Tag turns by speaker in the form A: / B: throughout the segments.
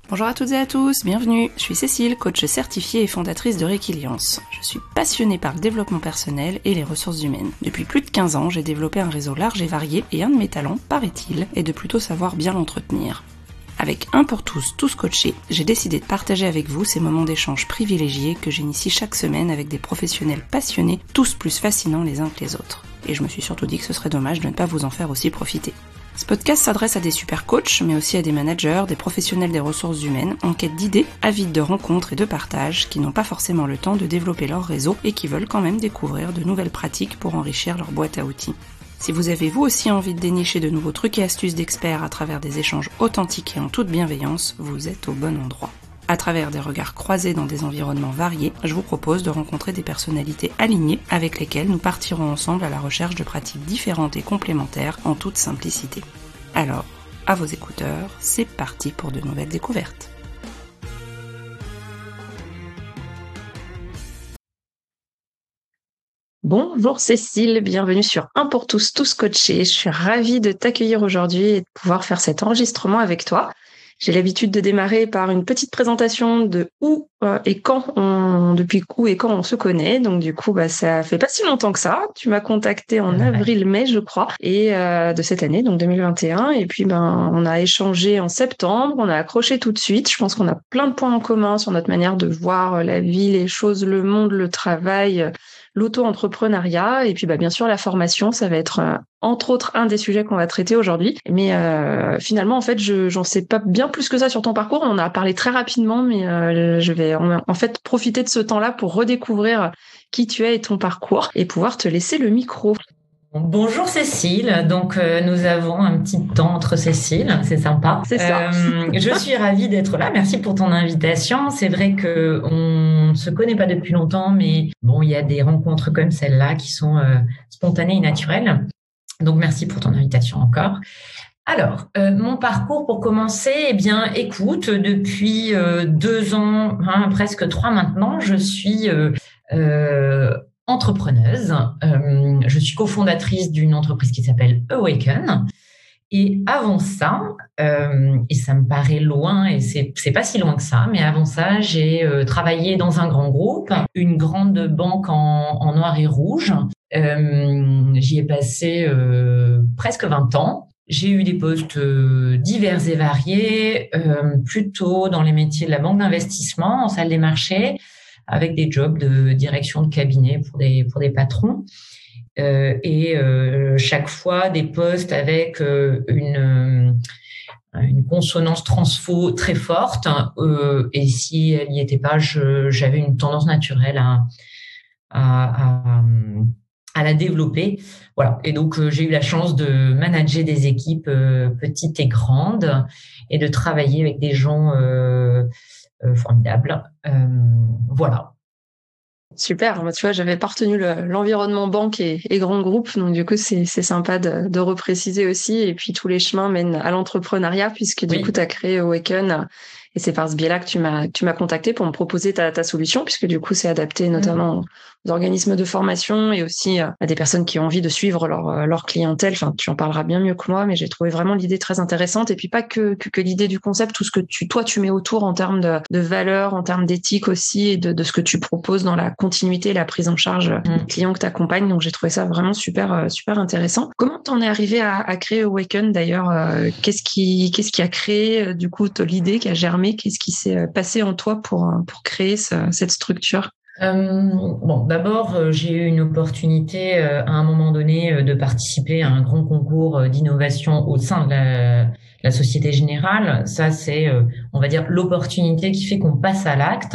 A: Bonjour à toutes et à tous, bienvenue. Je suis Cécile, coach certifiée et fondatrice de Réquiliance. Je suis passionnée par le développement personnel et les ressources humaines. Depuis plus de 15 ans, j'ai développé un réseau large et varié et un de mes talents, paraît-il, est de plutôt savoir bien l'entretenir. Avec Un pour tous, tous coachés, j'ai décidé de partager avec vous ces moments d'échange privilégiés que j'initie chaque semaine avec des professionnels passionnés, tous plus fascinants les uns que les autres. Et je me suis surtout dit que ce serait dommage de ne pas vous en faire aussi profiter. Ce podcast s'adresse à des super coachs, mais aussi à des managers, des professionnels des ressources humaines, en quête d'idées, avides de rencontres et de partage, qui n'ont pas forcément le temps de développer leur réseau et qui veulent quand même découvrir de nouvelles pratiques pour enrichir leur boîte à outils. Si vous avez vous aussi envie de dénicher de nouveaux trucs et astuces d'experts à travers des échanges authentiques et en toute bienveillance, vous êtes au bon endroit. À travers des regards croisés dans des environnements variés, je vous propose de rencontrer des personnalités alignées avec lesquelles nous partirons ensemble à la recherche de pratiques différentes et complémentaires en toute simplicité. Alors, à vos écouteurs, c'est parti pour de nouvelles découvertes. Bonjour Cécile, bienvenue sur Un pour tous, tous coachés. Je suis ravie de t'accueillir aujourd'hui et de pouvoir faire cet enregistrement avec toi. J'ai l'habitude de démarrer par une petite présentation de depuis où et quand on se connaît. Donc du coup, ça fait pas si longtemps que ça. Tu m'as contacté en avril-mai, je crois, et de cette année, donc 2021. Et puis on a échangé en septembre. On a accroché tout de suite. Je pense qu'on a plein de points en commun sur notre manière de voir la vie, les choses, le monde, le travail, l'auto-entrepreneuriat. Et puis bien sûr la formation, ça va être entre autres un des sujets qu'on va traiter aujourd'hui. Mais finalement, en fait, j'en sais pas bien plus que ça sur ton parcours. On en a parlé très rapidement, mais je vais en fait profiter de ce temps-là pour redécouvrir qui tu es et ton parcours et pouvoir te laisser le micro.
B: Bonjour Cécile, donc nous avons un petit temps entre Cécile, c'est sympa.
A: C'est ça.
B: Je suis ravie d'être là, merci pour ton invitation. C'est vrai que on se connaît pas depuis longtemps, mais bon, il y a des rencontres comme celle-là qui sont spontanées et naturelles. Donc merci pour ton invitation encore. Alors, mon parcours pour commencer, écoute, depuis 2 ans, presque 3 maintenant, je suis entrepreneuse. Je suis cofondatrice d'une entreprise qui s'appelle Awaken. Et avant ça, et ça me paraît loin, et c'est pas si loin que ça, mais avant ça, j'ai travaillé dans un grand groupe, une grande banque en noir et rouge. J'y ai passé presque 20 ans. J'ai eu des postes divers et variés, plutôt dans les métiers de la banque d'investissement, en salle des marchés, avec des jobs de direction de cabinet pour des patrons. Chaque fois des postes avec une consonance transfo très forte, et si elle n'y était pas, j'avais une tendance naturelle à la développer. Voilà. Et donc j'ai eu la chance de manager des équipes petites et grandes et de travailler avec des gens formidables. Voilà.
A: Super, tu vois, j'avais pas retenu l'environnement banque et grand groupe, donc du coup c'est sympa de repréciser aussi. Et puis tous les chemins mènent à l'entrepreneuriat, puisque du coup tu as créé Awaken, et c'est par ce biais-là que tu m'as contacté pour me proposer ta solution, puisque du coup c'est adapté notamment aux organismes de formation et aussi à des personnes qui ont envie de suivre leur clientèle. Enfin, tu en parleras bien mieux que moi, mais j'ai trouvé vraiment l'idée très intéressante. Et puis pas que l'idée du concept, tout ce que tu mets autour en termes de valeurs, en termes d'éthique aussi, et de ce que tu proposes dans la continuité, la prise en charge des clients que tu accompagnes. Donc j'ai trouvé ça vraiment super intéressant. Comment t'en es arrivé à créer Awaken d'ailleurs? Qu'est-ce qui a créé du coup l'idée qui a germé? Qu'est-ce qui s'est passé en toi pour créer cette structure?
B: D'abord, j'ai eu une opportunité à un moment donné de participer à un grand concours d'innovation au sein de la Société Générale. Ça, c'est, on va dire, l'opportunité qui fait qu'on passe à l'acte.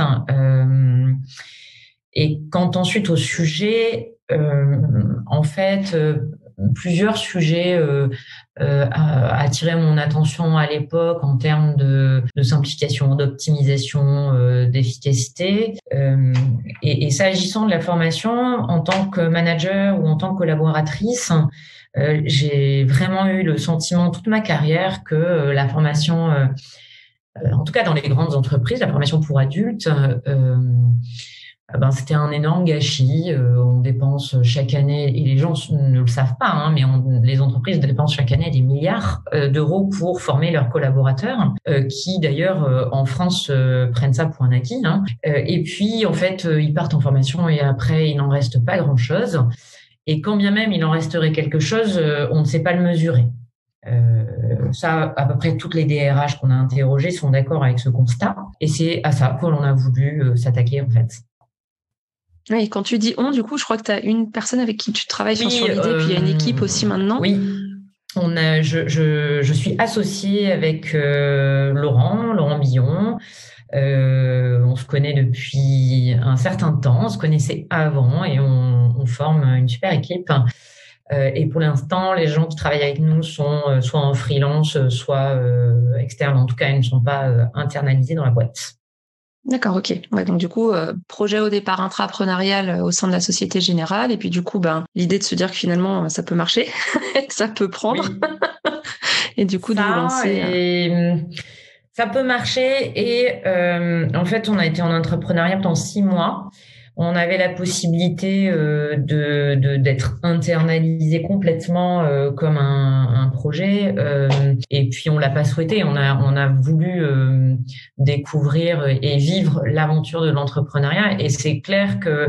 B: Et quant ensuite au sujet, en fait, plusieurs sujets attiré mon attention à l'époque en termes de simplification, d'optimisation, d'efficacité. Et s'agissant de la formation, en tant que manager ou en tant que collaboratrice, j'ai vraiment eu le sentiment toute ma carrière que la formation, en tout cas dans les grandes entreprises, la formation pour adultes, c'était un énorme gâchis. On dépense chaque année, et les gens ne le savent pas, hein, mais les entreprises dépensent chaque année des milliards d'euros pour former leurs collaborateurs, qui d'ailleurs en France prennent ça pour un acquis. Hein. Et puis en fait, ils partent en formation et après il n'en reste pas grand-chose. Et quand bien même il en resterait quelque chose, on ne sait pas le mesurer. Ça, à peu près toutes les DRH qu'on a interrogées sont d'accord avec ce constat. Et c'est à ça qu'on a voulu s'attaquer en fait.
A: Oui, quand tu dis on, du coup, je crois que tu as une personne avec qui tu travailles sur l'idée, puis il y a une équipe aussi maintenant.
B: Oui, je suis associée avec Laurent Billon. On se connaît depuis un certain temps, on se connaissait avant et on forme une super équipe. Et pour l'instant, les gens qui travaillent avec nous sont soit en freelance, soit externes. En tout cas, ils ne sont pas internalisés dans la boîte.
A: D'accord, ok. Ouais, donc du coup, projet au départ intrapreneurial au sein de la Société Générale, et puis du coup, l'idée de se dire que finalement, ça peut marcher, que ça peut prendre, oui. Et du coup, de vous lancer.
B: Ça peut marcher, et en fait, on a été en entrepreneuriat pendant 6 mois. On avait la possibilité d'être internalisé complètement comme un projet, et puis on l'a pas souhaité. On a voulu découvrir et vivre l'aventure de l'entrepreneuriat, et c'est clair que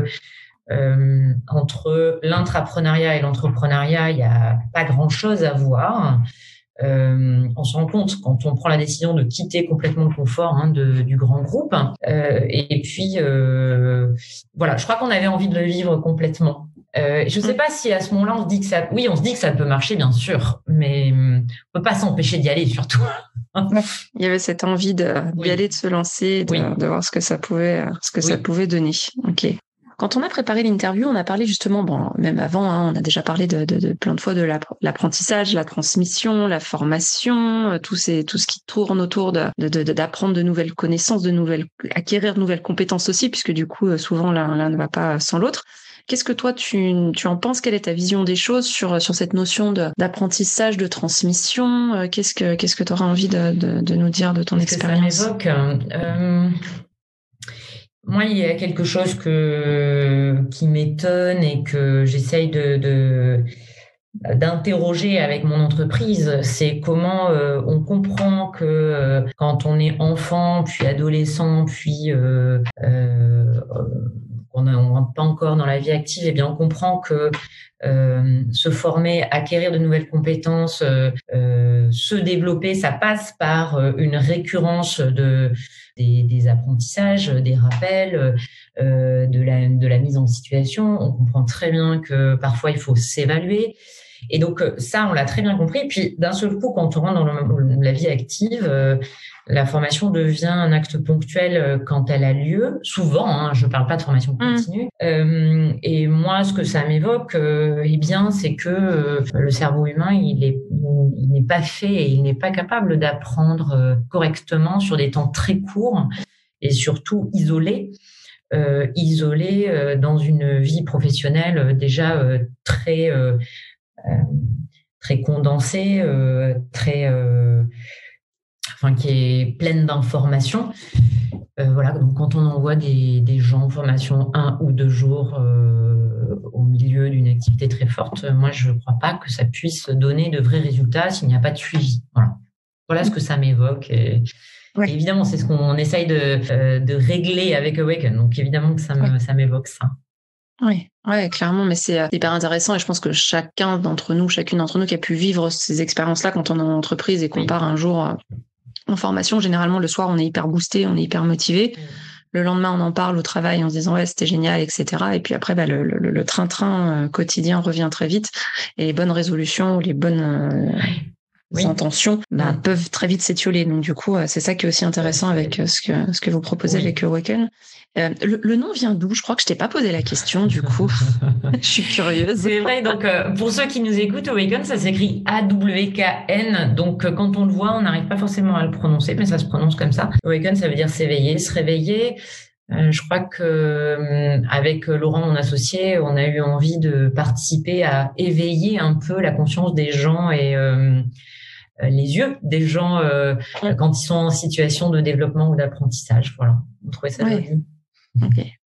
B: entre l'intrapreneuriat et l'entrepreneuriat, il y a pas grand-chose à voir. On se rend compte quand on prend la décision de quitter complètement le confort du grand groupe. Et puis, voilà, je crois qu'on avait envie de le vivre complètement. Je ne sais pas si à ce moment-là, on se dit que ça peut marcher, bien sûr, mais on peut pas s'empêcher d'y aller, surtout.
A: Il y avait cette envie d'y aller, de se lancer, de voir ce que ça pouvait, ça pouvait donner. Ok. Quand on a préparé l'interview, on a parlé justement, même avant, on a déjà parlé de plein de fois de l'apprentissage, la transmission, la formation, tout ce qui tourne autour d'apprendre de nouvelles connaissances, acquérir de nouvelles compétences aussi, puisque du coup, souvent l'un ne va pas sans l'autre. Qu'est-ce que toi, tu en penses? Quelle est ta vision des choses sur cette notion d'apprentissage, de transmission? Qu'est-ce que tu auras envie de nous dire de ton expérience?
B: Ça m'évoque. Moi, il y a quelque chose qui m'étonne et que j'essaye d'interroger avec mon entreprise, c'est comment on comprend que quand on est enfant, puis adolescent, puis on ne rentre pas encore dans la vie active, eh bien on comprend que se former, acquérir de nouvelles compétences, se développer, ça passe par une récurrence des apprentissages, des rappels, de la mise en situation. On comprend très bien que parfois il faut s'évaluer. Et donc ça, on l'a très bien compris. Puis d'un seul coup, quand on rentre dans la vie active, la formation devient un acte ponctuel quand elle a lieu. Souvent, je ne parle pas de formation continue. Et moi, ce que ça m'évoque, eh bien, c'est que le cerveau humain, il n'est pas fait et il n'est pas capable d'apprendre correctement sur des temps très courts et surtout isolé dans une vie professionnelle déjà très condensée, qui est pleine d'informations. Voilà, donc quand on envoie des gens en formation 1 ou 2 jours au milieu d'une activité très forte, moi je ne crois pas que ça puisse donner de vrais résultats s'il n'y a pas de suivi. Voilà ce que ça m'évoque. Et évidemment, c'est ce qu'on essaye de régler avec Awaken. Donc évidemment que ça m'évoque ça.
A: Oui, clairement, mais c'est hyper intéressant et je pense que chacune d'entre nous qui a pu vivre ces expériences-là quand on est en entreprise et qu'on part un jour en formation, généralement le soir on est hyper boosté, on est hyper motivé. Le lendemain on en parle au travail en se disant c'était génial, etc. Et puis après le train-train quotidien revient très vite et les bonnes résolutions ou les bonnes intentions peuvent très vite s'étioler. Donc du coup c'est ça qui est aussi intéressant avec ce que vous proposez avec Awaken. Le nom vient d'où? Je crois que je t'ai pas posé la question, du coup. Je suis curieuse.
B: C'est vrai, donc pour ceux qui nous écoutent, Awaken, ça s'écrit A-W-K-N. Donc quand on le voit, on n'arrive pas forcément à le prononcer, mais ça se prononce comme ça. Awaken, ça veut dire s'éveiller, se réveiller. Je crois que avec Laurent, mon associé, on a eu envie de participer à éveiller un peu la conscience des gens et les yeux des gens quand ils sont en situation de développement ou d'apprentissage. Voilà, on trouvait ça joli.
A: Ok.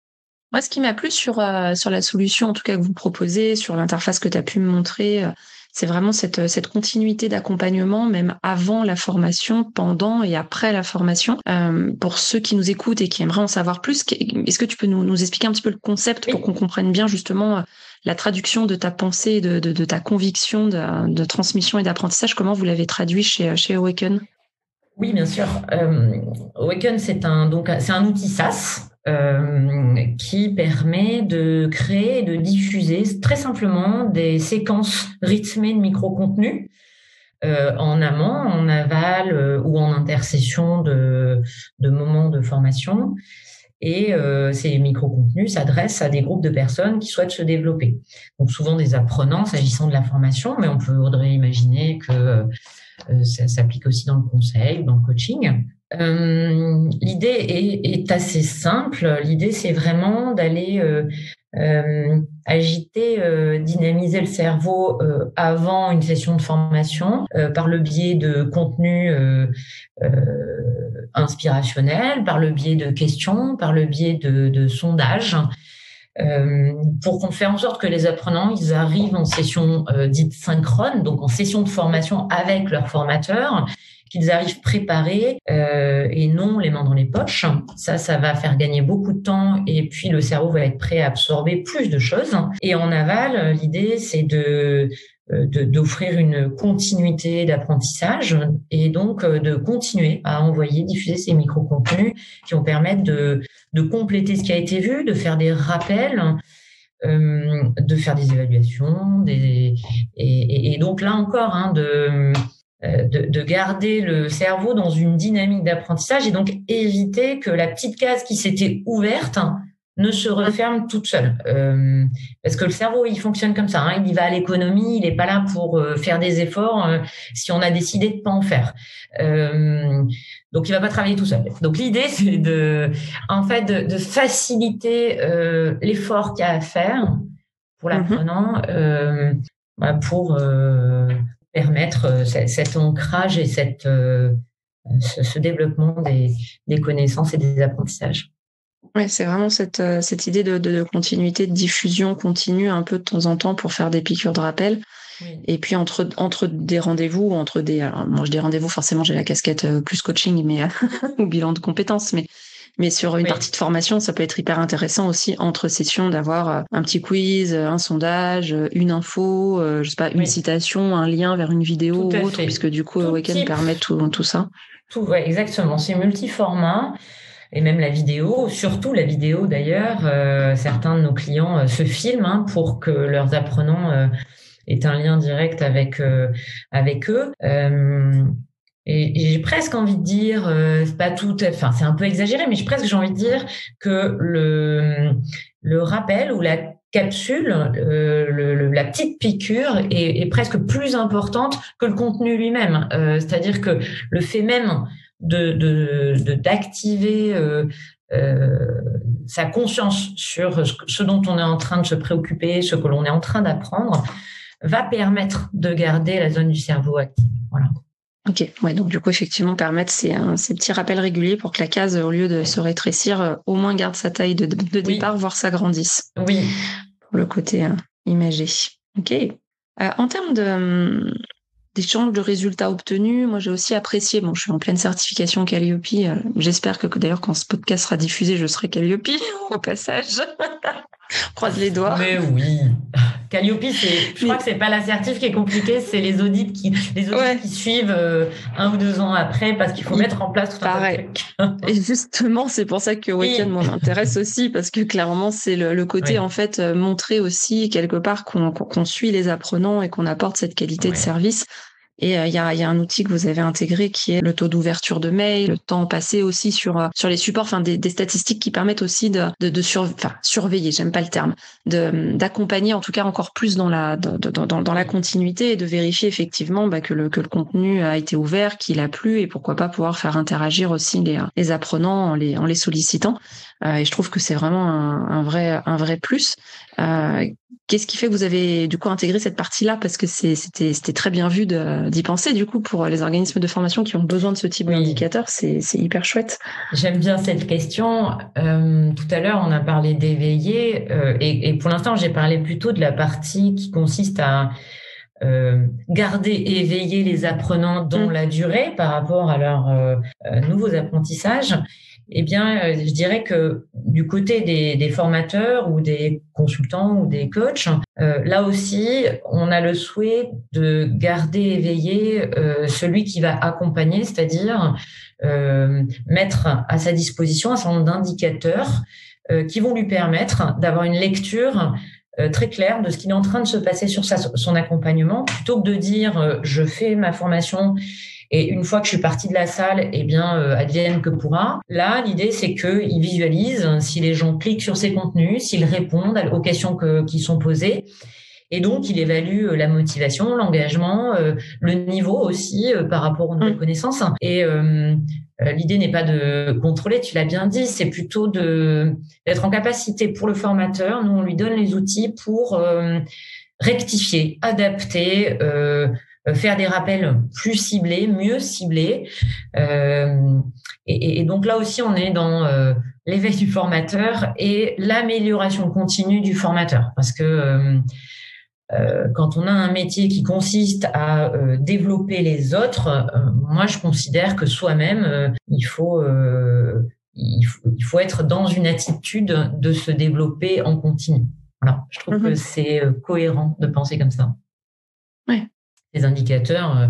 A: Moi, ce qui m'a plu sur la solution, en tout cas que vous proposez, sur l'interface que tu as pu me montrer, c'est vraiment cette continuité d'accompagnement, même avant la formation, pendant et après la formation. Pour ceux qui nous écoutent et qui aimeraient en savoir plus, est-ce que tu peux nous expliquer un petit peu le concept pour qu'on comprenne bien justement la traduction de ta pensée, de ta conviction de transmission et d'apprentissage? Comment vous l'avez traduit chez Awaken?
B: Oui, bien sûr. Awaken, c'est un outil SaaS qui permet de créer et de diffuser très simplement des séquences rythmées de micro-contenus en amont, en aval ou en intercession de moments de formation. Et ces micro-contenus s'adressent à des groupes de personnes qui souhaitent se développer. Donc souvent des apprenants s'agissant de la formation, mais on voudrait imaginer que ça s'applique aussi dans le conseil, dans le coaching. L'idée est assez simple. L'idée, c'est vraiment d'aller agiter, dynamiser le cerveau avant une session de formation par le biais de contenus inspirationnels, par le biais de questions, par le biais de sondages. Pour qu'on fasse en sorte que les apprenants, ils arrivent en session dite synchrone, donc en session de formation avec leur formateur, qu'ils arrivent préparés et non les mains dans les poches. Ça va faire gagner beaucoup de temps et puis le cerveau va être prêt à absorber plus de choses. Et en aval, l'idée, c'est d'offrir une continuité d'apprentissage et donc de continuer à envoyer, diffuser ces micro-contenus qui vont permettre de compléter ce qui a été vu, de faire des rappels, de faire des évaluations, et donc là encore, de garder le cerveau dans une dynamique d'apprentissage et donc éviter que la petite case qui s'était ouverte ne se referme toute seule. Parce que le cerveau, il fonctionne comme ça. Il y va à l'économie, il n'est pas là pour faire des efforts si on a décidé de pas en faire. Donc, il va pas travailler tout seul. Donc, l'idée, c'est de faciliter l'effort qu'il y a à faire pour l'apprenant pour permettre cet ancrage et ce développement des connaissances et des apprentissages.
A: Ouais, c'est vraiment cette idée de continuité, de diffusion continue un peu de temps en temps pour faire des piqûres de rappel. Oui. Et puis entre des rendez-vous, alors moi je dis rendez-vous, forcément j'ai la casquette plus coaching, mais ou bilan de compétences, mais sur une partie de formation, ça peut être hyper intéressant aussi entre sessions d'avoir un petit quiz, un sondage, une info, je sais pas, une citation, un lien vers une vidéo ou autre, puisque du coup Awaken permet tout ça.
B: Ouais, exactement. C'est multi-format. Et même la vidéo, surtout la vidéo d'ailleurs, certains de nos clients se filment pour que leurs apprenants aient un lien direct avec eux. Et j'ai presque envie de dire, c'est pas tout, enfin c'est un peu exagéré, mais j'ai envie de dire que le rappel ou la capsule, la petite piqûre est presque plus importante que le contenu lui-même. C'est-à-dire que le fait même d'activer sa conscience sur ce dont on est en train de se préoccuper, ce que l'on est en train d'apprendre, va permettre de garder la zone du cerveau active. Voilà.
A: Ok, ouais, donc du coup effectivement permettre ces petits rappels réguliers pour que la case, au lieu de se rétrécir, au moins garde sa taille de départ, voire s'agrandisse.
B: Oui.
A: Pour le côté imagé. Ok. En termes d'échange de résultats obtenus, moi j'ai aussi apprécié, je suis en pleine certification Calliope, j'espère que d'ailleurs quand ce podcast sera diffusé, je serai Calliope au passage. Croise les doigts.
B: Mais oui. Calliope, je crois que c'est pas la certif qui est compliquée, c'est les audits qui suivent 1 ou 2 ans après parce qu'il faut mettre en place tout un tas de trucs.
A: Et justement, c'est pour ça que Awaken m'intéresse aussi parce que clairement, c'est le côté en fait montrer aussi quelque part qu'on suit les apprenants et qu'on apporte cette qualité de service. Et il y a un outil que vous avez intégré qui est le taux d'ouverture de mail, le temps passé aussi sur les supports, des statistiques qui permettent aussi de surveiller, j'aime pas le terme, d'accompagner en tout cas encore plus dans la continuité et de vérifier effectivement que le contenu a été ouvert, qu'il a plu et pourquoi pas pouvoir faire interagir aussi les apprenants en les sollicitant. Et je trouve que c'est vraiment un vrai plus. qu'est-ce qui fait que vous avez du coup intégré cette partie-là? Parce que c'était très bien vu d'y penser, du coup, pour les organismes de formation qui ont besoin de ce type d'indicateur, c'est hyper chouette.
B: J'aime bien cette question. Tout à l'heure, on a parlé d'éveiller et pour l'instant, j'ai parlé plutôt de la partie qui consiste à garder et éveiller les apprenants dans la durée par rapport à leurs nouveaux apprentissages. Eh bien, je dirais que du côté des formateurs ou des consultants ou des coachs, là aussi, on a le souhait de garder éveillé celui qui va accompagner, c'est-à-dire mettre à sa disposition un certain nombre d'indicateurs qui vont lui permettre d'avoir une lecture très clair de ce qu'il est en train de se passer sur son accompagnement, plutôt que de dire je fais ma formation et une fois que je suis partie de la salle, eh bien advienne que pourra. Là, l'idée c'est qu'il visualise si les gens cliquent sur ces contenus, s'ils répondent aux questions qui sont posées. Et donc, il évalue la motivation, l'engagement, le niveau aussi par rapport aux nouvelles connaissances. Et l'idée n'est pas de contrôler, tu l'as bien dit, c'est plutôt d'être en capacité pour le formateur. Nous, on lui donne les outils pour rectifier, adapter, faire des rappels plus ciblés, mieux ciblés. Et donc là aussi, on est dans l'éveil du formateur et l'amélioration continue du formateur. Parce que quand on a un métier qui consiste à développer les autres, moi je considère que soi-même il faut être dans une attitude de se développer en continu. Voilà, je trouve que c'est cohérent de penser comme ça.
A: Ouais.
B: Les indicateurs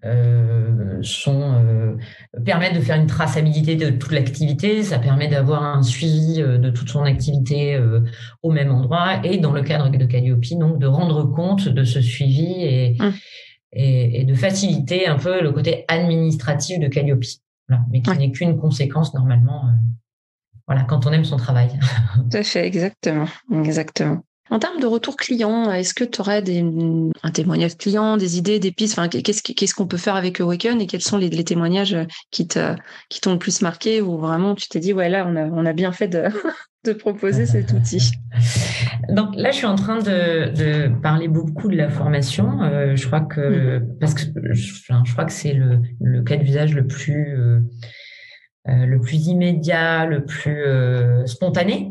B: permettent de faire une traçabilité de toute l'activité, ça permet d'avoir un suivi de toute son activité au même endroit et dans le cadre de Calliope, donc de rendre compte de ce suivi et de faciliter un peu le côté administratif de Calliope, voilà, mais qui n'est qu'une conséquence normalement voilà, quand on aime son travail.
A: Tout à fait, exactement. En termes de retour client, est-ce que tu aurais un témoignage client, des idées, des pistes, enfin, qu'est-ce qu'on peut faire avec Awaken et quels sont les témoignages qui t'ont le plus marqué ou vraiment tu t'es dit ouais là on a bien fait de proposer cet outil.
B: Donc là, je suis en train de parler beaucoup de la formation. Je crois que parce que je crois que c'est le cas d'usage le plus immédiat, le plus spontané.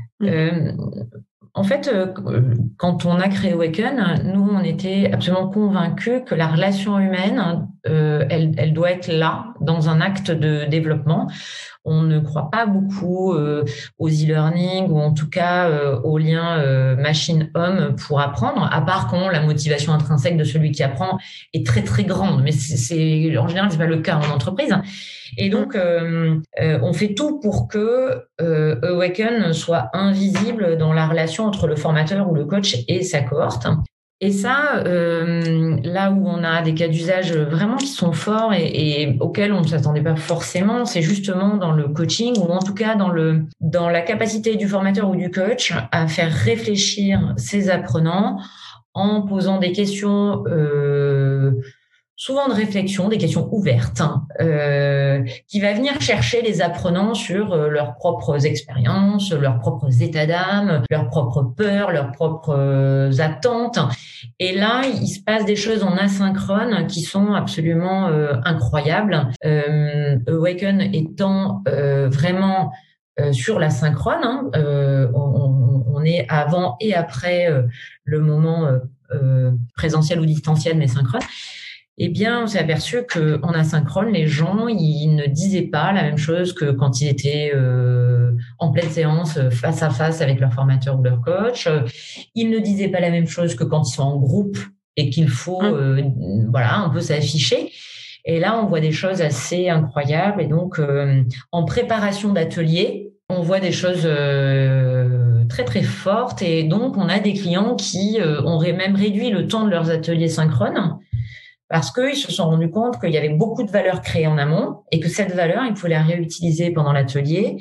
B: En fait, quand on a créé Awaken, nous, on était absolument convaincus que la relation humaine, elle doit être là, dans un acte de développement. On ne croit pas beaucoup aux e-learning ou en tout cas aux liens machine-homme pour apprendre, à part quand la motivation intrinsèque de celui qui apprend est très, très grande. Mais en général, c'est pas le cas en entreprise. Et donc, on fait tout pour que Awaken soit invisible dans la relation entre le formateur ou le coach et sa cohorte. Et ça, là où on a des cas d'usage vraiment qui sont forts et auxquels on ne s'attendait pas forcément, c'est justement dans le coaching ou en tout cas dans la capacité du formateur ou du coach à faire réfléchir ses apprenants en posant des questions souvent de réflexion, des questions ouvertes, qui va venir chercher les apprenants sur leurs propres expériences, leurs propres états d'âme, leurs propres peurs, leurs propres attentes. Et là, il se passe des choses en asynchrone qui sont absolument incroyables. Awaken étant vraiment sur l'asynchrone, on est avant et après le moment présentiel ou distanciel, mais synchrone. Eh bien, on s'est aperçu qu'en asynchrone, les gens, ils ne disaient pas la même chose que quand ils étaient en pleine séance, face à face avec leur formateur ou leur coach. Ils ne disaient pas la même chose que quand ils sont en groupe et qu'il faut, voilà, un peu s'afficher. Et là, on voit des choses assez incroyables. Et donc, en préparation d'atelier, on voit des choses très, très fortes. Et donc, on a des clients qui ont même réduit le temps de leurs ateliers synchrones parce qu'ils se sont rendus compte qu'il y avait beaucoup de valeur créée en amont et que cette valeur, il faut la réutiliser pendant l'atelier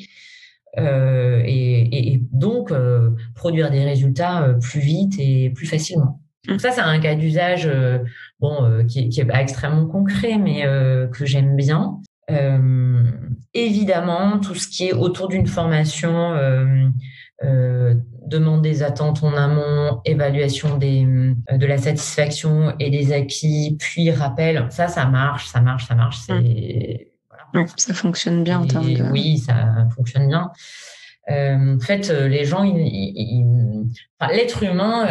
B: et donc produire des résultats plus vite et plus facilement. Donc ça, c'est un cas d'usage qui est pas extrêmement concret, mais que j'aime bien. Évidemment, tout ce qui est autour d'une formation demande des attentes en amont, évaluation de la satisfaction et des acquis, puis rappel. Ça marche.
A: Voilà. Ça fonctionne bien en termes de...
B: Oui, ça fonctionne bien. En fait, les gens, l'être humain,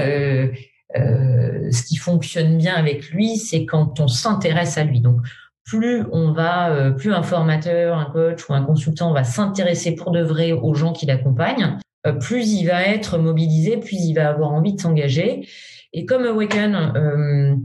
B: ce qui fonctionne bien avec lui, c'est quand on s'intéresse à lui. Donc, plus un formateur, un coach ou un consultant va s'intéresser pour de vrai aux gens qui l'accompagnent, plus il va être mobilisé, plus il va avoir envie de s'engager. Et comme Awaken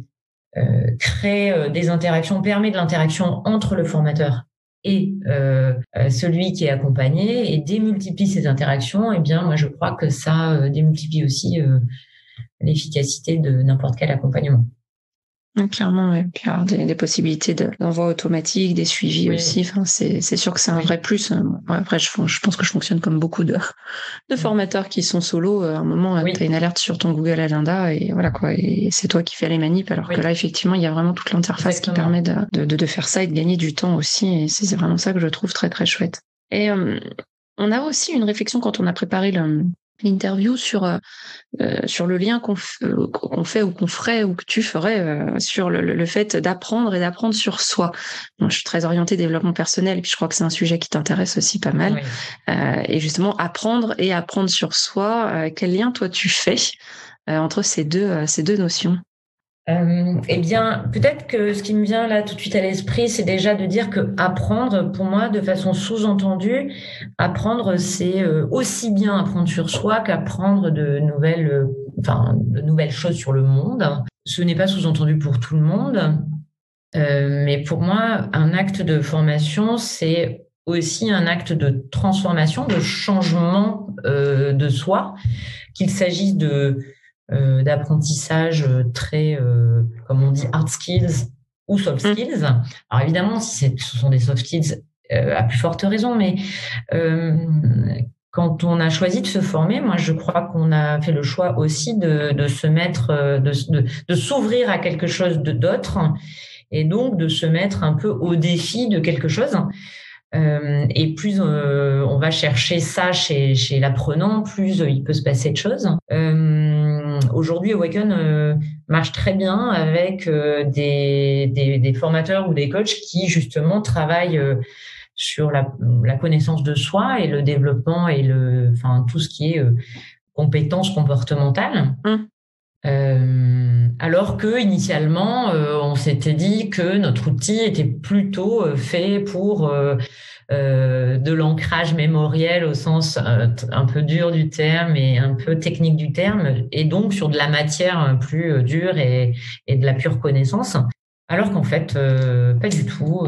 B: crée des interactions, permet de l'interaction entre le formateur et celui qui est accompagné et démultiplie ces interactions, eh bien, moi, je crois que ça démultiplie aussi l'efficacité de n'importe quel accompagnement.
A: Clairement, oui. Puis alors des possibilités d'envoi automatique, des suivis aussi. Enfin, c'est sûr que c'est un vrai plus. Après, je pense que je fonctionne comme beaucoup de formateurs qui sont solo. À un moment, tu as une alerte sur ton Google Agenda et voilà quoi. Et c'est toi qui fais les manips. Alors que là, effectivement, il y a vraiment toute l'interface qui permet de faire ça et de gagner du temps aussi. Et c'est vraiment ça que je trouve très très chouette. Et on a aussi une réflexion quand on a préparé l'interview sur le lien qu'on fait ou qu'on ferait ou que tu ferais sur le fait d'apprendre et d'apprendre sur soi. Bon, je suis très orientée développement personnel et puis je crois que c'est un sujet qui t'intéresse aussi pas mal. Et justement, apprendre sur soi, quel lien toi tu fais entre ces deux notions?
B: Eh bien, peut-être que ce qui me vient là tout de suite à l'esprit, c'est déjà de dire que apprendre, pour moi, de façon sous-entendue, apprendre, c'est aussi bien apprendre sur soi qu'apprendre de nouvelles choses sur le monde. Ce n'est pas sous-entendu pour tout le monde, mais pour moi, un acte de formation, c'est aussi un acte de transformation, de changement de soi, qu'il s'agisse d'apprentissage très, comme on dit, hard skills ou soft skills. Alors évidemment, si ce sont des soft skills, à plus forte raison, mais quand on a choisi de se former, moi je crois qu'on a fait le choix aussi de se mettre, de s'ouvrir à quelque chose d'autre et donc de se mettre un peu au défi de quelque chose. Et plus on va chercher ça chez l'apprenant, plus il peut se passer de choses. Aujourd'hui, Awaken marche très bien avec des formateurs ou des coachs qui justement travaillent sur la connaissance de soi et le développement et tout ce qui est compétences comportementales. Alors que initialement, on s'était dit que notre outil était plutôt fait pour de l'ancrage mémoriel au sens un peu dur du terme et un peu technique du terme, et donc sur de la matière plus dure et de la pure connaissance. Alors qu'en fait, pas du tout.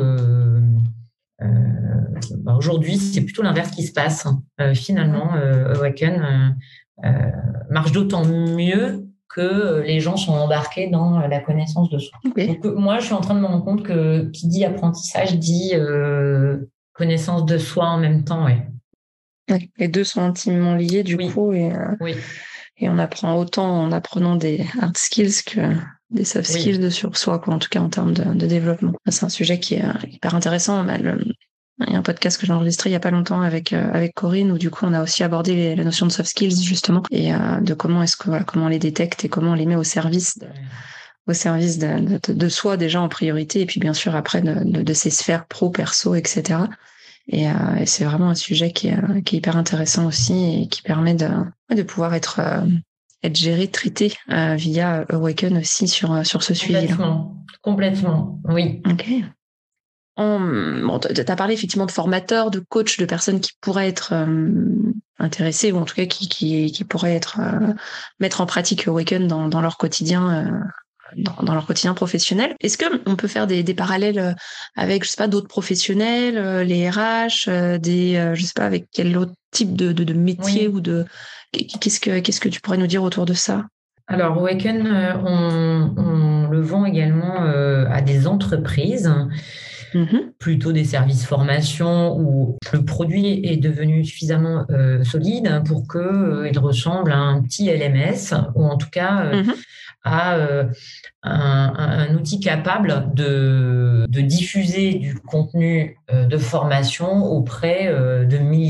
B: Aujourd'hui, c'est plutôt l'inverse qui se passe. Finalement, Awaken marche d'autant mieux que les gens sont embarqués dans la connaissance de soi. Donc, moi, je suis en train de me rendre compte que qui dit apprentissage dit connaissance de soi en même temps.
A: Les deux sont intimement liés du coup. Et on apprend autant en apprenant des hard skills que des soft skills sur soi, quoi, en tout cas en termes de développement. C'est un sujet qui est hyper intéressant. Il y a un podcast que j'ai enregistré il y a pas longtemps avec Corinne où du coup on a aussi abordé la notion de soft skills justement et de comment on les détecte et comment on les met au service de soi déjà en priorité et puis bien sûr après de ses sphères pro, perso, etc. Et c'est vraiment un sujet qui est hyper intéressant aussi et qui permet de pouvoir être géré, traité via Awaken aussi sur ce suivi-là.
B: Complètement, oui.
A: Ok. Bon, tu as parlé effectivement de formateurs, de coachs, de personnes qui pourraient être intéressées ou en tout cas qui pourraient être mettre en pratique Awaken dans leur quotidien, dans leur quotidien professionnel. Est-ce que on peut faire des parallèles avec, je sais pas, d'autres professionnels, les RH, je sais pas, avec quel autre type de métier ou de qu'est-ce que tu pourrais nous dire autour de ça?
B: Alors, Awaken, on le vend également à des entreprises. Plutôt des services formation où le produit est devenu suffisamment solide pour qu'il ressemble à un petit LMS ou en tout cas à un outil capable de diffuser du contenu de formation auprès de milliers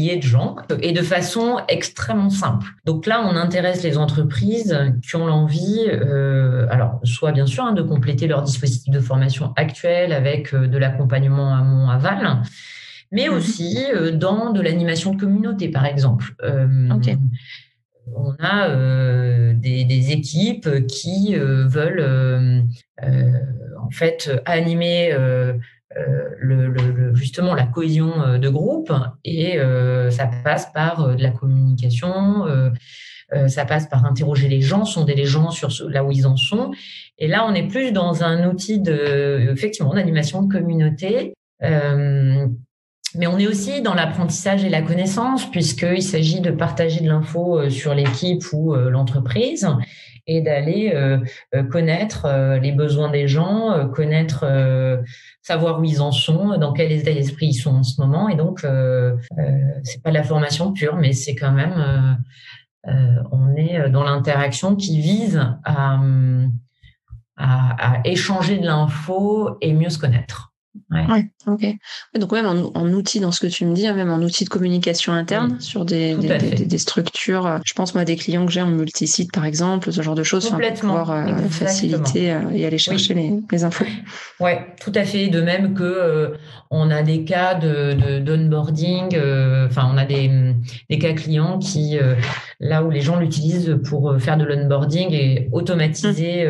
B: milliers de gens et de façon extrêmement simple. Donc là, on intéresse les entreprises qui ont l'envie, alors soit bien sûr de compléter leur dispositif de formation actuel avec de l'accompagnement amont-aval, mais aussi dans de l'animation de communauté, par exemple.
C: Ok.
B: On a des équipes qui veulent en fait animer justement la cohésion de groupe, et ça passe par de la communication, ça passe par interroger les gens, sonder les gens sur là où ils en sont. Et là, on est plus dans un outil effectivement d'animation de communauté. Mais on est aussi dans l'apprentissage et la connaissance, puisqu'il s'agit de partager de l'info sur l'équipe ou l'entreprise, et d'aller connaître les besoins des gens, savoir où ils en sont, dans quel état d'esprit ils sont en ce moment. Et donc, c'est pas de la formation pure, mais c'est quand même, on est dans l'interaction qui vise à échanger de l'info et mieux se connaître.
C: Ouais, ok. Donc même en outil, dans ce que tu me dis, même en outil de communication interne, sur des structures. Je pense moi à des clients que j'ai en multisite, par exemple, ce genre de choses, pour pouvoir faciliter et aller chercher les infos.
B: Ouais, tout à fait. De même que on a des cas d'onboarding. On a des cas clients qui là où les gens l'utilisent pour faire de l'onboarding et automatiser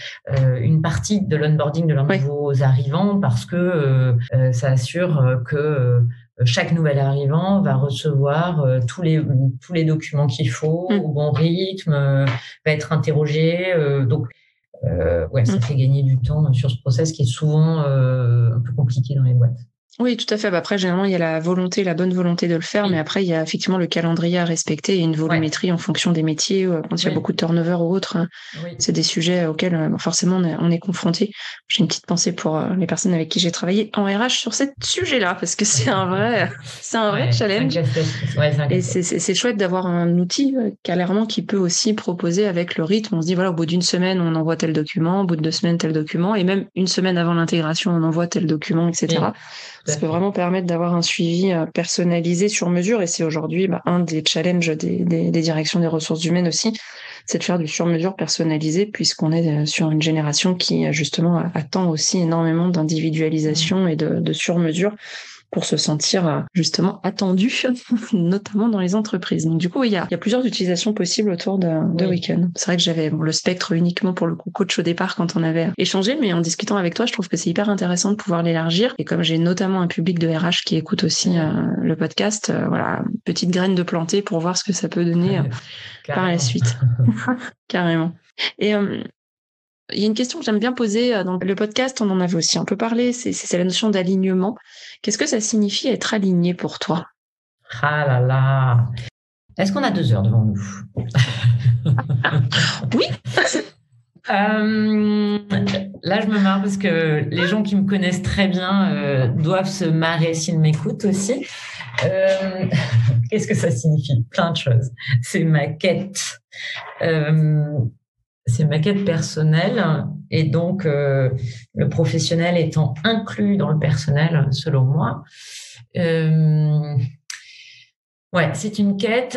B: une partie de l'onboarding de leurs nouveaux arrivants, parce que ça assure que chaque nouvel arrivant va recevoir tous les documents qu'il faut au bon rythme, va être interrogé. Donc, ça fait gagner du temps sur ce process qui est souvent un peu compliqué dans les boîtes.
C: Oui, tout à fait. Après, généralement, il y a la bonne volonté de le faire, mais après, il y a effectivement le calendrier à respecter et une volumétrie en fonction des métiers. Quand il y a beaucoup de turnover ou autre, c'est des sujets auxquels forcément on est confronté. J'ai une petite pensée pour les personnes avec qui j'ai travaillé en RH sur ce sujet-là, parce que c'est un vrai challenge. Et c'est chouette d'avoir un outil clairement qui peut aussi proposer avec le rythme. On se dit, voilà, au bout d'une semaine, on envoie tel document, au bout de 2 semaines, tel document, et même une semaine avant l'intégration, on envoie tel document, etc. Ça peut vraiment permettre d'avoir un suivi personnalisé sur mesure, et c'est aujourd'hui un des challenges des directions des ressources humaines aussi, c'est de faire du sur-mesure personnalisé, puisqu'on est sur une génération qui justement attend aussi énormément d'individualisation et de sur-mesure pour se sentir justement attendu, notamment dans les entreprises. Donc du coup, il y a plusieurs utilisations possibles autour de Week'n. C'est vrai que j'avais le spectre uniquement pour le coup coach au départ quand on avait échangé, mais en discutant avec toi, je trouve que c'est hyper intéressant de pouvoir l'élargir. Et comme j'ai notamment un public de RH qui écoute aussi le podcast, voilà, petite graine de planter pour voir ce que ça peut donner par la suite. Carrément. Et il y a une question que j'aime bien poser dans le podcast, on en avait aussi un peu parlé, c'est la notion d'alignement. Qu'est-ce que ça signifie être aligné pour toi ?
B: Ah là là. Est-ce qu'on a 2 heures devant nous ?
C: Oui.
B: Là, je me marre parce que les gens qui me connaissent très bien doivent se marrer s'ils m'écoutent aussi. Qu'est-ce que ça signifie ? Plein de choses. C'est ma quête. C'est ma quête personnelle, et donc le professionnel étant inclus dans le personnel, selon moi. C'est une quête.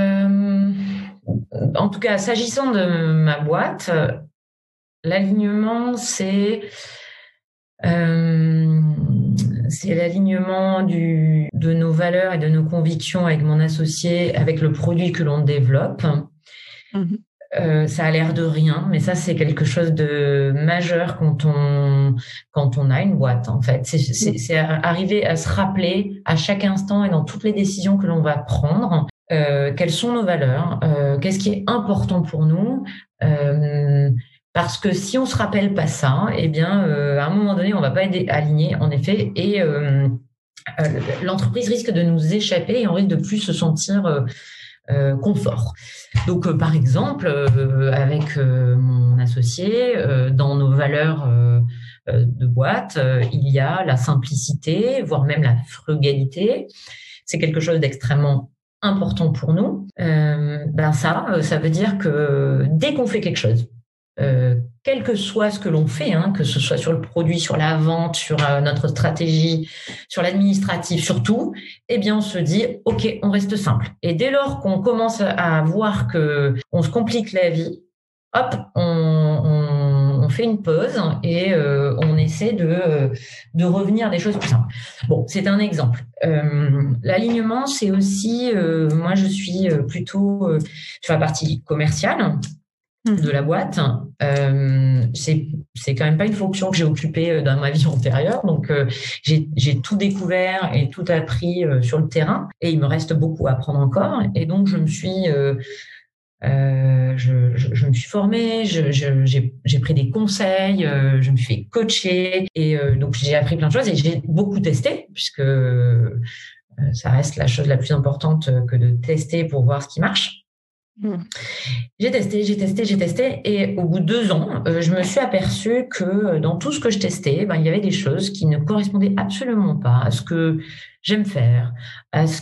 B: En tout cas, s'agissant de ma boîte, l'alignement, c'est l'alignement de nos valeurs et de nos convictions avec mon associé, avec le produit que l'on développe. Ça a l'air de rien, mais ça, c'est quelque chose de majeur quand on a une boîte, en fait. C'est arriver à se rappeler à chaque instant et dans toutes les décisions que l'on va prendre, quelles sont nos valeurs, qu'est-ce qui est important pour nous, parce que si on se rappelle pas ça, à un moment donné, on va pas être aligné, en effet, et l'entreprise risque de nous échapper et on risque de plus se sentir confort. Donc, par exemple, avec mon associé, dans nos valeurs de boîte, il y a la simplicité, voire même la frugalité. C'est quelque chose d'extrêmement important pour nous. Ça veut dire que dès qu'on fait quelque chose, quel que soit ce que l'on fait, que ce soit sur le produit, sur la vente, sur notre stratégie, sur l'administratif, sur tout, eh bien, on se dit, OK, on reste simple. Et dès lors qu'on commence à voir qu'on se complique la vie, hop, on fait une pause et on essaie de revenir à des choses plus simples. Bon, c'est un exemple. L'alignement, c'est aussi, moi, je suis plutôt sur la partie commerciale de la boîte. C'est quand même pas une fonction que j'ai occupée dans ma vie antérieure, donc j'ai tout découvert et tout appris sur le terrain, et il me reste beaucoup à apprendre encore, et donc je me suis formée, j'ai pris des conseils, je me suis fait coacher, et donc j'ai appris plein de choses et j'ai beaucoup testé, puisque ça reste la chose la plus importante que de tester pour voir ce qui marche. J'ai testé, et au bout de 2 ans, je me suis aperçue que dans tout ce que je testais, il y avait des choses qui ne correspondaient absolument pas à ce que j'aime faire, à ce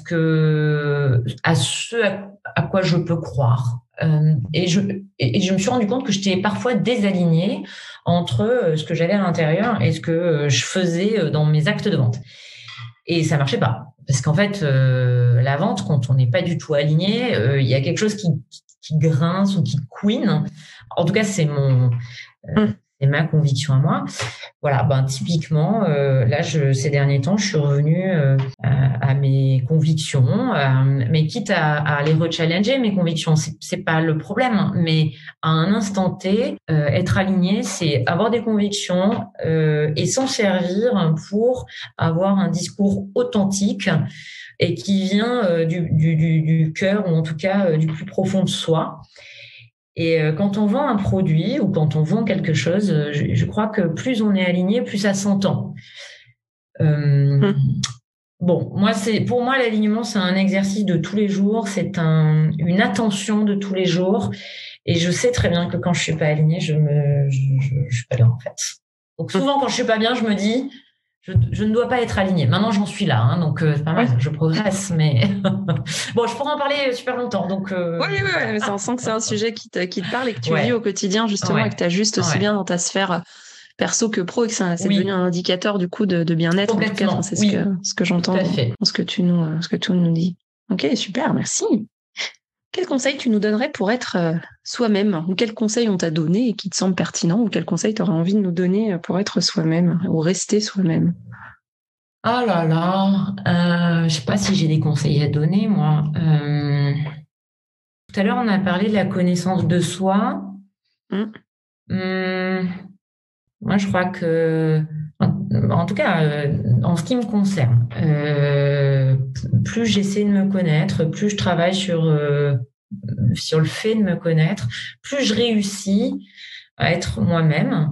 B: à quoi je peux croire. Et je me suis rendu compte que j'étais parfois désalignée entre ce que j'avais à l'intérieur et ce que je faisais dans mes actes de vente. Et ça marchait pas. Parce qu'en fait, la vente, quand on n'est pas du tout aligné, il y a quelque chose qui grince ou qui couine. En tout cas, c'est ma conviction à moi. Voilà, typiquement, là, ces derniers temps, je suis revenue à mes convictions, mais quitte à les rechallenger, mes convictions, c'est pas le problème, mais à un instant T, être aligné, c'est avoir des convictions et s'en servir pour avoir un discours authentique et qui vient du cœur, ou en tout cas du plus profond de soi. Et quand on vend un produit ou quand on vend quelque chose, je crois que plus on est aligné, plus ça s'entend. Bon, pour moi, l'alignement, c'est un exercice de tous les jours, c'est une attention de tous les jours. Et je sais très bien que quand je suis pas alignée, je suis pas bien, en fait. Donc souvent, quand je suis pas bien, je me dis, je ne dois pas être alignée. Maintenant, j'en suis là, donc c'est pas mal, je progresse, mais bon, je pourrais en parler super longtemps. Donc
C: oui, mais on sent que c'est un sujet qui te parle et que tu vis au quotidien, justement, et que tu ajustes aussi bien dans ta sphère perso que pro, et que c'est devenu un indicateur du coup de bien-être. En tout cas, c'est ce que j'entends dans ce que tu nous dis. Ok, super, merci. Quel conseil tu nous donnerais pour être soi-même, ou quel conseil on t'a donné et qui te semble pertinent, ou quel conseil tu aurais envie de nous donner pour être soi-même ou rester soi-même?
B: Ah là là, je sais pas si j'ai des conseils à donner, moi. Tout à l'heure, on a parlé de la connaissance de soi. Moi, je crois que, en tout cas, en ce qui me concerne, plus j'essaie de me connaître, plus je travaille sur le fait de me connaître, plus je réussis à être moi-même.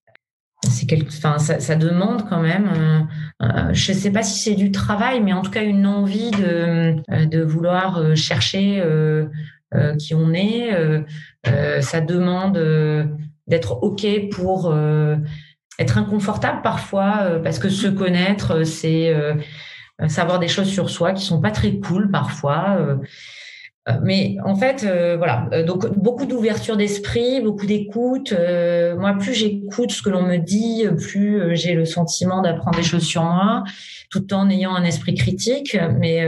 B: Ça demande quand même, je ne sais pas si c'est du travail, mais en tout cas une envie de vouloir chercher qui on est. Ça demande d'être OK pour être inconfortable parfois, parce que se connaître, c'est savoir des choses sur soi qui sont pas très cool parfois. Mais en fait, voilà. Donc beaucoup d'ouverture d'esprit, beaucoup d'écoute. Moi, plus j'écoute ce que l'on me dit, plus j'ai le sentiment d'apprendre des choses sur moi, tout en ayant un esprit critique. Mais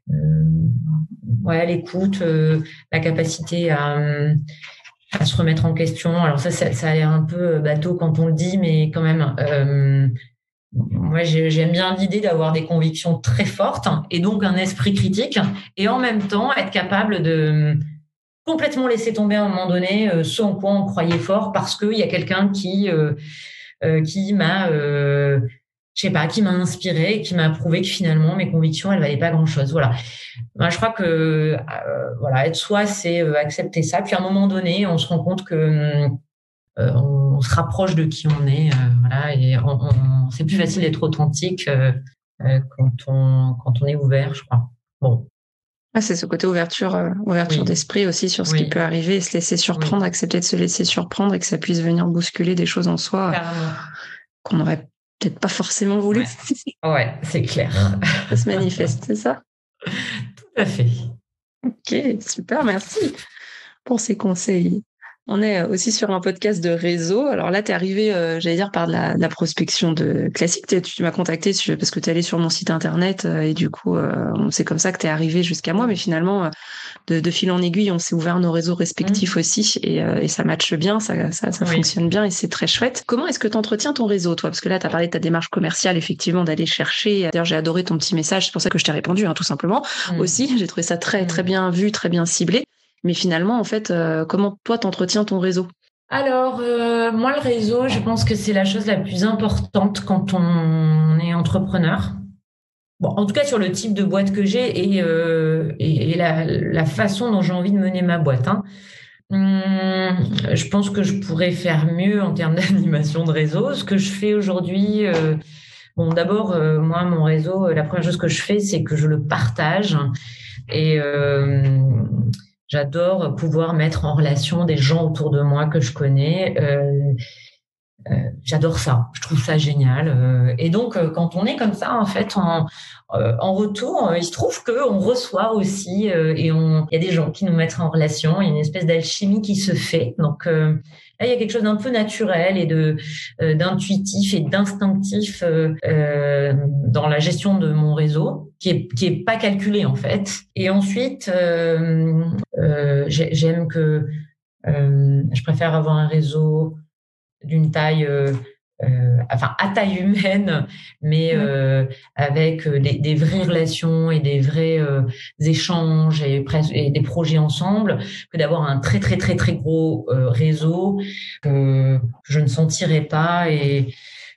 B: l'écoute, la capacité à se remettre en question. Alors ça a l'air un peu bateau quand on le dit, mais quand même. Moi, j'aime bien l'idée d'avoir des convictions très fortes et donc un esprit critique, et en même temps être capable de complètement laisser tomber à un moment donné ce en quoi on croyait fort, parce qu'il y a quelqu'un qui m'a qui m'a inspiré, qui m'a prouvé que finalement mes convictions elles valaient pas grand-chose. Voilà. Moi, je crois que être soi, c'est accepter ça. Puis à un moment donné, on se rend compte que on se rapproche de qui on est, et c'est plus facile d'être authentique quand on est ouvert, je crois. Bon.
C: C'est ce côté ouverture d'esprit aussi sur ce qui peut arriver, et se laisser surprendre, accepter de se laisser surprendre, et que ça puisse venir bousculer des choses en soi qu'on n'aurait peut-être pas forcément voulu.
B: Ouais, c'est clair.
C: Ça se manifeste, c'est ça?
B: Tout à fait.
C: Ok, super, merci pour ces conseils. On est aussi sur un podcast de réseau. Alors là, tu es arrivé, j'allais dire, par de la prospection classique. Tu m'as contacté parce que tu es allé sur mon site internet et du coup, c'est comme ça que tu es arrivé jusqu'à moi. Mais finalement, de fil en aiguille, on s'est ouvert nos réseaux respectifs aussi et ça matche bien, ça fonctionne bien et c'est très chouette. Comment est-ce que tu entretiens ton réseau, toi? Parce que là, tu as parlé de ta démarche commerciale, effectivement, d'aller chercher. D'ailleurs, j'ai adoré ton petit message, c'est pour ça que je t'ai répondu, tout simplement. Aussi, j'ai trouvé ça très, très bien vu, très bien ciblé. Mais finalement, en fait, comment toi, t'entretiens ton réseau?
B: Alors, moi, le réseau, je pense que c'est la chose la plus importante quand on est entrepreneur. Bon, en tout cas, sur le type de boîte que j'ai et la façon dont j'ai envie de mener ma boîte. Je pense que je pourrais faire mieux en termes d'animation de réseau. Ce que je fais aujourd'hui, d'abord, moi, mon réseau, la première chose que je fais, c'est que je le partage et j'adore pouvoir mettre en relation des gens autour de moi que je connais. J'adore ça, je trouve ça génial. Et donc, quand on est comme ça, en fait, en retour, il se trouve qu'on reçoit aussi, il y a des gens qui nous mettent en relation, il y a une espèce d'alchimie qui se fait. Donc, là, il y a quelque chose d'un peu naturel et d'intuitif et d'instinctif dans la gestion de mon réseau, qui est pas calculé en fait. Et ensuite, j'aime que je préfère avoir un réseau d'une taille, à taille humaine, mais avec des vraies relations et des vrais échanges et des projets ensemble, que d'avoir un très très très très gros réseau que je ne sentirais pas et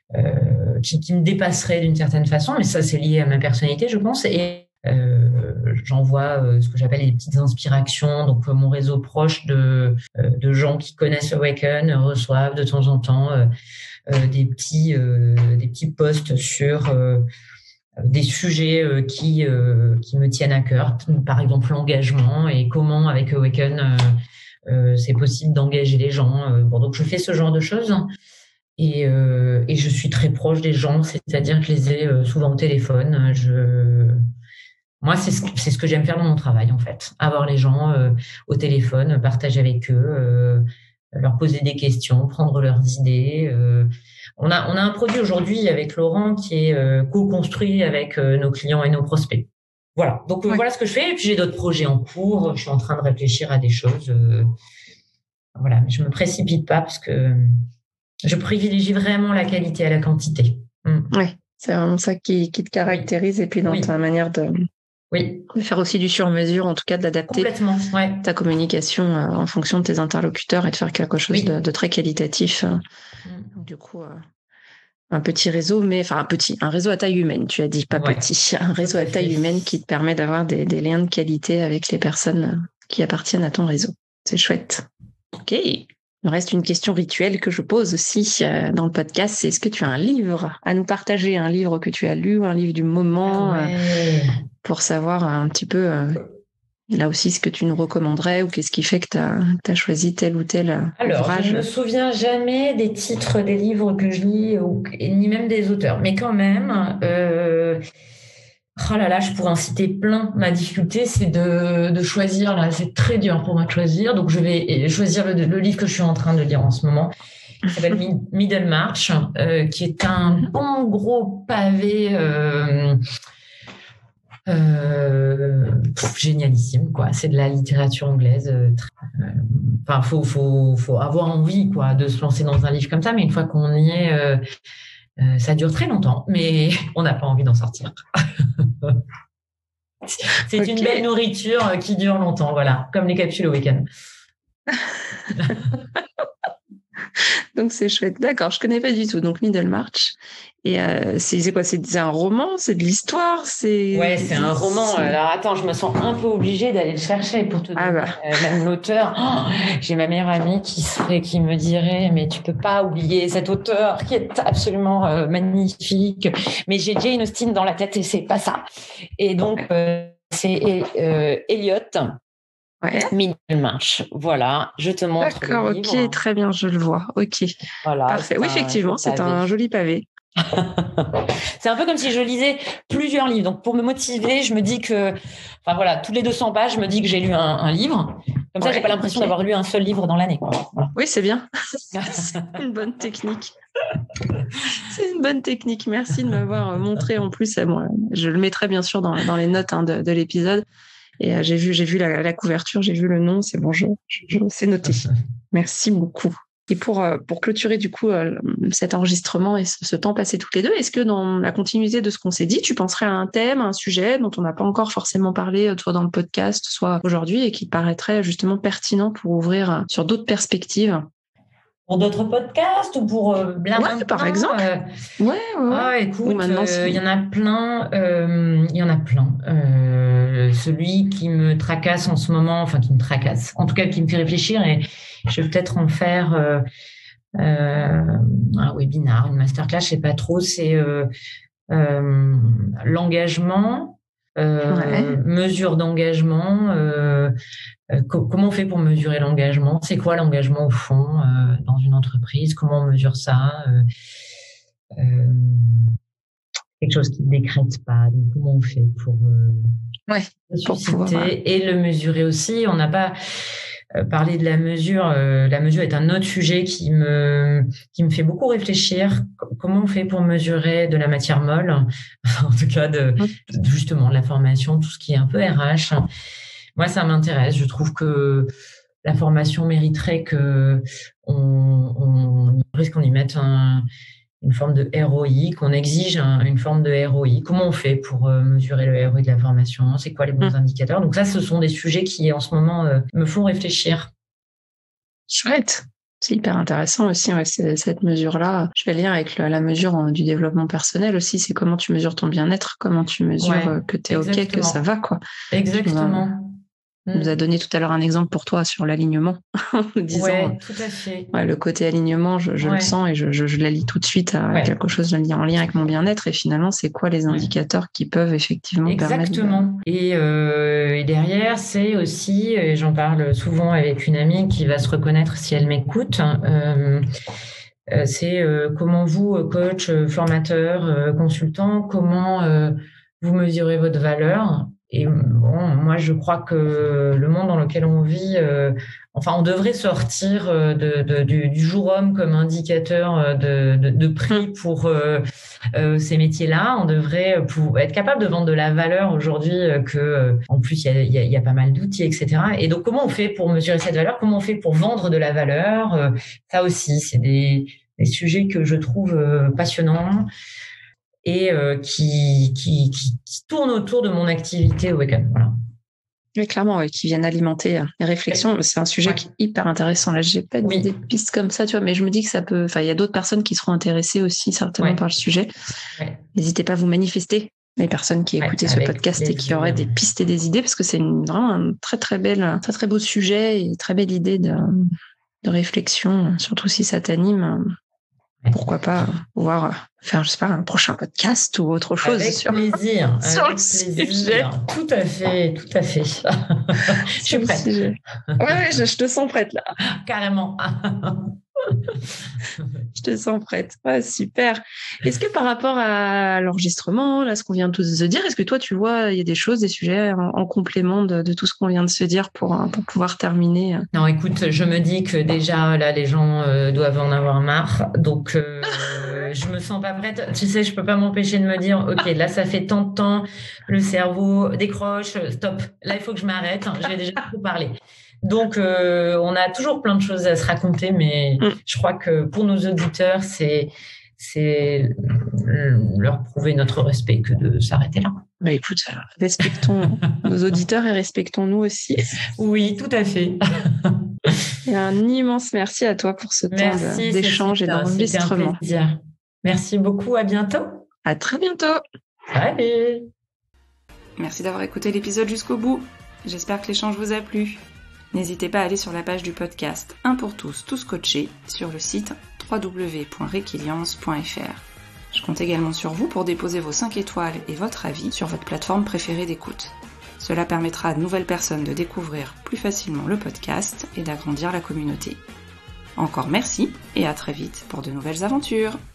B: qui me dépasserait d'une certaine façon. Mais ça, c'est lié à ma personnalité, je pense. Et j'envoie ce que j'appelle les petites inspirations. Donc, mon réseau proche de gens qui connaissent Awaken reçoivent de temps en temps des petits posts sur des sujets qui me tiennent à cœur. Par exemple, l'engagement et comment avec Awaken c'est possible d'engager les gens. Donc, je fais ce genre de choses. Et je suis très proche des gens, c'est-à-dire que je les ai souvent au téléphone. Moi, c'est ce que j'aime faire dans mon travail, en fait. Avoir les gens au téléphone, partager avec eux, leur poser des questions, prendre leurs idées. On a un produit aujourd'hui avec Laurent qui est co-construit avec nos clients et nos prospects. Voilà. Donc, voilà ce que je fais. Et puis, j'ai d'autres projets en cours. Je suis en train de réfléchir à des choses. Voilà. Mais je me précipite pas parce que je privilégie vraiment la qualité à la quantité.
C: Oui, c'est vraiment ça qui te caractérise et puis dans ta manière de faire aussi du sur-mesure, en tout cas d'adapter ta communication en fonction de tes interlocuteurs et de faire quelque chose de très qualitatif. Du coup, un petit réseau, un réseau à taille humaine, tu as dit, pas petit, un réseau à taille humaine qui te permet d'avoir des liens de qualité avec les personnes qui appartiennent à ton réseau. C'est chouette. Ok. Il me reste une question rituelle que je pose aussi dans le podcast, c'est est-ce que tu as un livre à nous partager, un livre que tu as lu, un livre du moment, pour savoir un petit peu, là aussi, ce que tu nous recommanderais ou qu'est-ce qui fait que tu as choisi tel ou tel ouvrage.
B: Je ne me souviens jamais des titres des livres que je lis, ni même des auteurs, mais quand même... Oh là là, je pourrais en citer plein. Ma difficulté, c'est de choisir. Là, c'est très dur pour moi de choisir. Donc, je vais choisir le livre que je suis en train de lire en ce moment, qui s'appelle Middlemarch, qui est un bon gros pavé génialissime, quoi. C'est de la littérature anglaise. Faut avoir envie, quoi, de se lancer dans un livre comme ça. Mais une fois qu'on y est... ça dure très longtemps, mais on n'a pas envie d'en sortir. C'est une belle nourriture qui dure longtemps, voilà, comme les capsules Awaken.
C: Donc c'est chouette. D'accord, je connais pas du tout. Donc Middlemarch. Et c'est quoi? C'est un roman? C'est de l'histoire?
B: Ouais, c'est un roman. Alors attends, je me sens un peu obligée d'aller le chercher pour te donner même l'auteur. Oh, j'ai ma meilleure amie qui me dirait, mais tu peux pas oublier cet auteur qui est absolument magnifique. Mais j'ai Jane Austen dans la tête et c'est pas ça. Et donc c'est Eliot.
C: Ouais.
B: Middlemarch. Voilà, je te montre.
C: D'accord,
B: le livre.
C: Ok, très bien, je le vois. Ok.
B: Voilà.
C: Parfait. Oui, effectivement, c'est un joli pavé.
B: C'est un peu comme si je lisais plusieurs livres. Donc, pour me motiver, je me dis que, toutes les 200 pages, je me dis que j'ai lu un livre. Comme ça, j'ai pas l'impression d'avoir lu un seul livre dans l'année.
C: Voilà. Oui, c'est bien. C'est une bonne technique. C'est une bonne technique. Merci de m'avoir montré en plus. Bon, je le mettrai bien sûr dans les notes de l'épisode. Et j'ai vu la couverture, j'ai vu le nom. C'est bon, c'est noté. Merci beaucoup. Et pour clôturer du coup cet enregistrement et ce temps passé toutes les deux, est-ce que dans la continuité de ce qu'on s'est dit, tu penserais à un thème, un sujet dont on n'a pas encore forcément parlé, soit dans le podcast, soit aujourd'hui, et qui paraîtrait justement pertinent pour ouvrir sur d'autres perspectives?
B: Pour d'autres podcasts ou pour
C: par exemple. Ouais.
B: Ah, écoute, il y en a plein. Celui qui me tracasse en ce moment, enfin qui me tracasse, en tout cas qui me fait réfléchir, et je vais peut-être en faire un webinar, une masterclass, je sais pas trop. C'est l'engagement, mesure d'engagement. Comment on fait pour mesurer l'engagement? C'est quoi l'engagement au fond dans une entreprise? Comment on mesure ça? Quelque chose qui ne décrète pas. Donc, comment on fait pour susciter et le mesurer aussi? On n'a pas parlé de la mesure. La mesure est un autre sujet qui me fait beaucoup réfléchir. Comment on fait pour mesurer de la matière molle? En tout cas, justement, de la formation, tout ce qui est un peu RH. Moi, ça m'intéresse. Je trouve que la formation mériterait qu'on y mette une forme de ROI, qu'on exige une forme de ROI. Comment on fait pour mesurer le ROI de la formation? C'est quoi les bons indicateurs? Donc ça, ce sont des sujets qui, en ce moment, me font réfléchir.
C: Chouette. C'est hyper intéressant aussi, cette mesure-là. Je vais lire avec la mesure du développement personnel aussi. C'est comment tu mesures ton bien-être, comment tu mesures que tu es OK, que ça va, quoi. Exactement. Tu nous as donné tout à l'heure un exemple pour toi sur l'alignement, en nous disant
B: tout à fait.
C: Le côté alignement, je le sens et je la lis tout de suite à quelque chose, je la lis en lien avec mon bien-être, et finalement, c'est quoi les indicateurs qui peuvent effectivement permettre
B: Et derrière, c'est aussi, et j'en parle souvent avec une amie qui va se reconnaître si elle m'écoute, c'est comment vous, coach, formateur, consultant, comment vous mesurez votre valeur. Et bon, moi, je crois que le monde dans lequel on vit, on devrait sortir du jour homme comme indicateur de prix pour ces métiers-là. On devrait être capable de vendre de la valeur aujourd'hui, en plus, il y a pas mal d'outils, etc. Et donc, comment on fait pour mesurer cette valeur? Comment on fait pour vendre de la valeur? Ça aussi, c'est des sujets que je trouve passionnants et qui tournent autour de mon activité au Awaken. Voilà.
C: Oui, clairement, qui viennent alimenter les réflexions. C'est un sujet qui est hyper intéressant. Là, j'ai pas des pistes comme ça, tu vois, mais je me dis que ça peut. Enfin, il y a d'autres personnes qui seront intéressées aussi certainement par le sujet. N'hésitez pas à vous manifester, les personnes qui écoutaient ce podcast et qui auraient des pistes et des idées, parce que c'est vraiment un très très beau sujet et très belle idée de réflexion, surtout si ça t'anime. Pourquoi pas faire, je sais pas, un prochain podcast ou autre chose
B: avec plaisir.
C: Sur le sujet.
B: Tout à fait. Je suis prête.
C: Je te sens prête là.
B: Carrément.
C: Je te sens prête. Ouais, super. Est-ce que par rapport à l'enregistrement, là, ce qu'on vient tous de se dire, est-ce que toi, tu vois, il y a des choses, des sujets en complément de tout ce qu'on vient de se dire pour pouvoir terminer?
B: Non, écoute, je me dis que déjà, là, les gens doivent en avoir marre. Donc, je me sens pas prête. Tu sais, je peux pas m'empêcher de me dire, OK, là, ça fait tant de temps, le cerveau décroche, stop. Là, il faut que je m'arrête. J'ai déjà trop parlé. Donc, on a toujours plein de choses à se raconter, mais je crois que pour nos auditeurs, c'est leur prouver notre respect que de s'arrêter là.
C: Bah écoute, respectons nos auditeurs et respectons-nous aussi.
B: Oui, tout à fait.
C: Et un immense merci à toi pour ce temps d'échange et d'enregistrement.
B: C'était un plaisir. Merci beaucoup, à bientôt.
C: À très bientôt.
B: Allez.
A: Merci d'avoir écouté l'épisode jusqu'au bout. J'espère que l'échange vous a plu. N'hésitez pas à aller sur la page du podcast Un pour tous, tous coachés sur le site www.requiliance.fr. Je compte également sur vous pour déposer vos 5 étoiles et votre avis sur votre plateforme préférée d'écoute. Cela permettra à de nouvelles personnes de découvrir plus facilement le podcast et d'agrandir la communauté. Encore merci et à très vite pour de nouvelles aventures.